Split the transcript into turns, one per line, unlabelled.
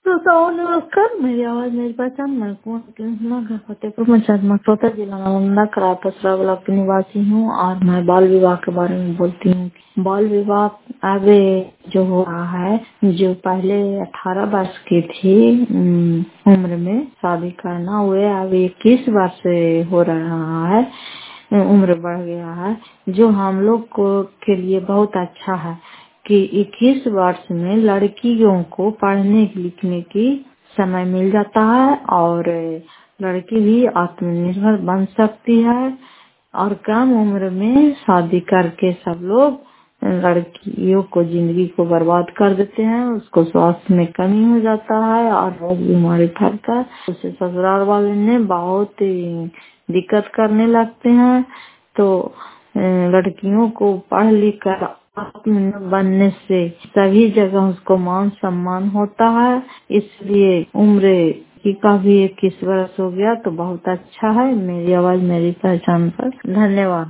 तो नमस्कार, मेरी आवाज मेरी पहचान मैं कुमार फतेहपुर पंचायत मकरोटा जिला नालंदा करापसरा ब्लॉक की निवासी हूँ और मैं बाल विवाह के बारे में बोलती हूँ। बाल विवाह आगे जो हो रहा है, जो पहले 18 वर्ष की थी उम्र में शादी करना, हुए अब 21 वर्ष से हो रहा है, उम्र बढ़ गया है, जो हम लोग को के लिए बहुत अच्छा है कि 21 वर्ष में लड़कियों को पढ़ने लिखने की समय मिल जाता है और लड़की भी आत्मनिर्भर बन सकती है। और कम उम्र में शादी करके सब लोग लड़कियों को जिंदगी को बर्बाद कर देते हैं, उसको स्वास्थ्य में कमी हो जाता है और रोग बीमारी फैलकर उसे ससुराल वाले ने बहुत दिक्कत करने लगते हैं। तो लड़कियों को पढ़ लिख कर आत्मनिर्भर बनने से सभी जगह उसको मान सम्मान होता है। इसलिए उम्र का भी 21 वर्ष हो गया तो बहुत अच्छा है। मेरी आवाज मेरी पहचान पर धन्यवाद।